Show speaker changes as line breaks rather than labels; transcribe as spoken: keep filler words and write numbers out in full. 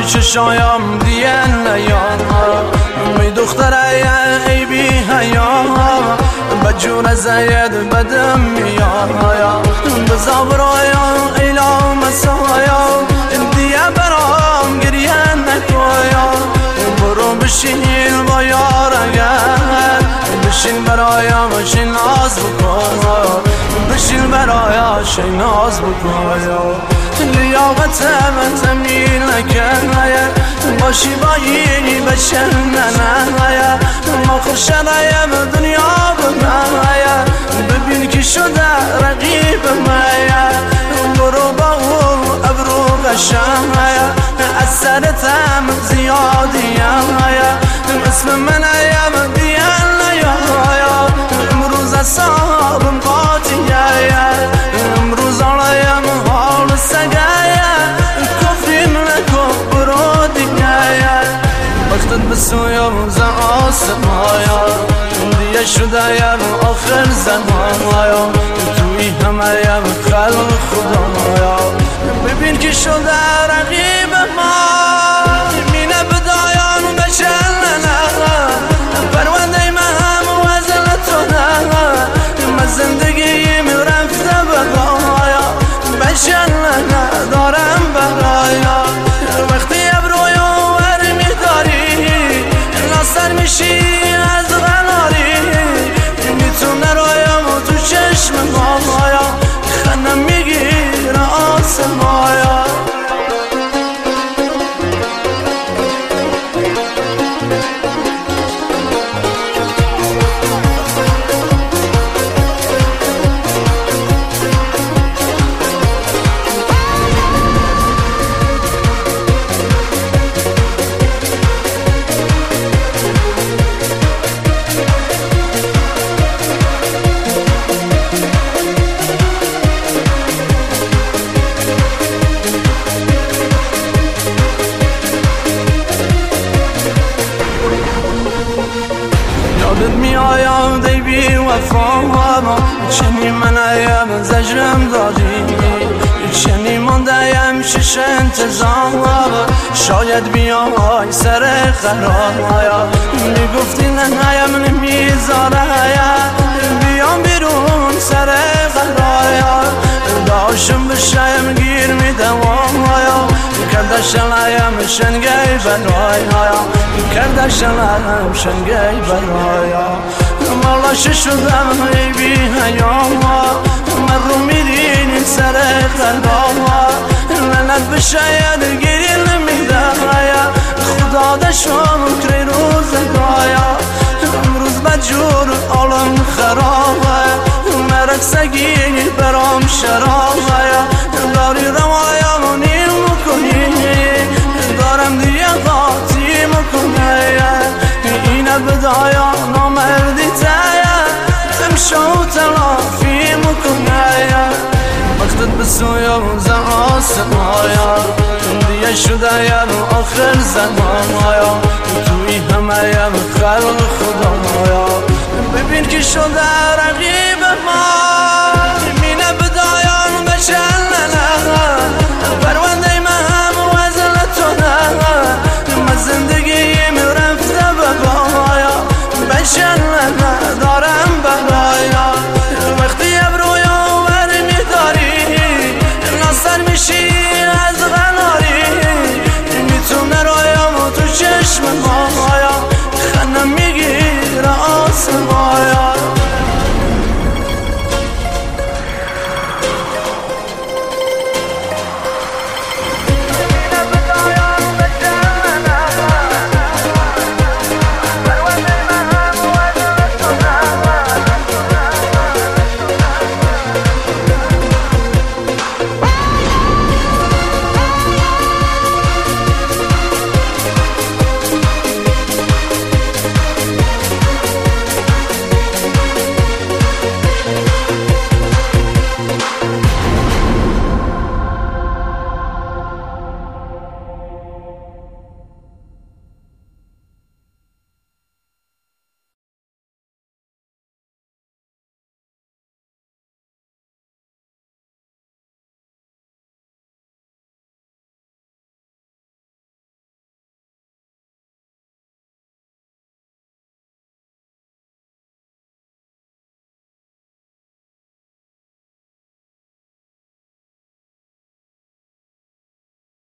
چشایم دیان نیان می دختره ای بی حیا بجون زید بدم میایا بزا برایا ایلا مسایا دیگه برام گریه نکویا برو بشین با یار اگر بشین برایا بشین ناز بکن بشین برایا شین ناز بکن لیاقت من تمیل نکنه باشی بایی بشن ننه ما خورشنایم دنیا بمایه ببین که شده رقیب مایه برو با او ابرو قشنگه از سرتم زیادیم اسم من ایم دیان نیایا امروز اصابم قاطیه امروز آلایم حال سگه کفرین نکن برو دیگه وقتت بسویم ز آسمایا دیگه شدهیم آخر زمانایا توی همهیم خلق خدایا ببین که شده رقیب ما مینه بدایان بشن پرونده من هم وزن تو نه من زندگیم رفته بقایا بشن ندارم برایا وقتی ابرویو ور میداری ناصر میشی از غناری میتونه رایم و تو چشم مایا خنم میگیره آسمایا یادت می آیم دی بی وفا چنی من ایم زجرم دادی چنی ماندهیم شش انتظام شاید بیای سر قرار می گفتی نه ایم نمیذاره بیام بیرون سر قرار داشم بشایم گیر می دوام کردشن ایم شنگی برایا کردشن ایم شنگی برایا مالا شدم ای بی حیام من رو میرین سر قلبا لعنت به شاید گیری نمیده خدا دشم کری روزگایا امروز بجور عالم خرابه مرک سگی برام شرابه داری روایم و نیم مکنی دارم دیگه قاطی مکنی اینه بدایا نامردی تایه امشو تلافی مکنی وقتت بسویم ز آسمایا دیگه شدهیم آخر زمانایا توی همهیم خلق خدایا ببین که شده رقیب ما